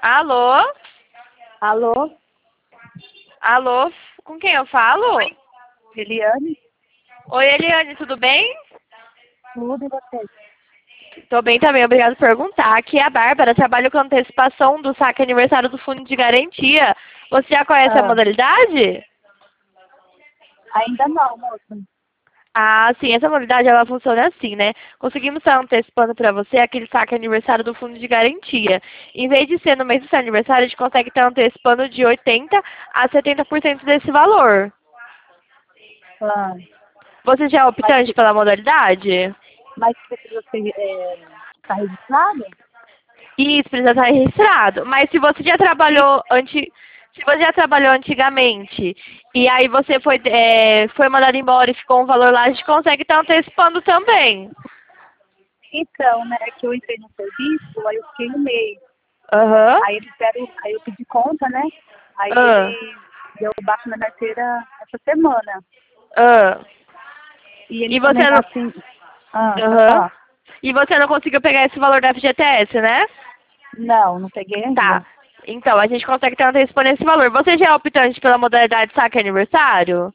Alô? Alô, Alô? Com quem eu falo? Eliane? Oi, Eliane, tudo bem? Tudo e você? Tô bem também, obrigada por perguntar. Aqui é a Bárbara, trabalho com antecipação do saque aniversário do Fundo de Garantia. Você já conhece a Ah, modalidade? ainda não, moça. Ah, sim, essa modalidade ela funciona assim, né? Conseguimos estar antecipando para você aquele saque aniversário do Fundo de Garantia. Em vez de ser no mês do seu aniversário, a gente consegue estar antecipando de 80% a 70% desse valor. Ah, Você já é mas, optante pela modalidade? mas precisa ser tá registrado? Isso, precisa estar registrado. Mas se você já trabalhou se você já trabalhou antigamente e aí você foi mandado embora e ficou um valor lá, a gente consegue estar antecipando também. Então, né, é que eu entrei no serviço, aí eu fiquei um mês. Aham. Aí eu pedi conta, né? Aí Ah. ele deu baixo na carteira essa semana. Ah. E ele E também, você não. assim, pode Aham. falar. E você não conseguiu pegar esse valor da FGTS, né? Não peguei Tá. ainda. Então, a gente consegue estar antecipando esse valor. Você já é optante pela modalidade saque aniversário?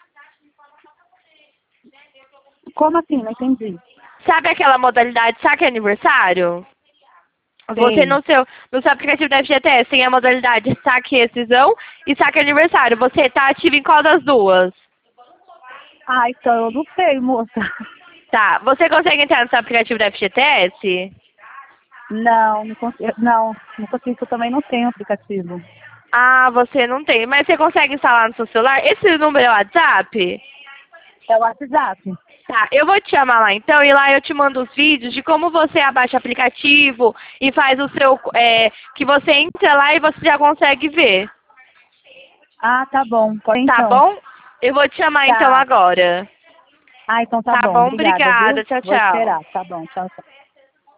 Como assim? Não entendi. Sabe aquela modalidade saque aniversário? Você Sei. no seu aplicativo da FGTS tem a modalidade saque rescisão e saque aniversário. Você está ativo em qual das duas? Ah, então eu não sei, moça. Tá. Você consegue entrar no seu aplicativo da FGTS? Não consigo, eu também não tenho aplicativo. Ah, você não tem. Mas você consegue instalar no seu celular? Esse número é o WhatsApp? É o WhatsApp. Tá, eu vou te chamar lá então e lá eu te mando os vídeos de como você abaixa o aplicativo e faz o seu, que você entra lá e você já consegue ver. Ah, tá bom. Pode Tá então. bom? Eu vou te chamar então Tá. agora. Ah, então tá Tá bom. bom, Obrigada, viu? obrigada. Tchau, Vou tchau. esperar. Tá bom. Tchau, tchau.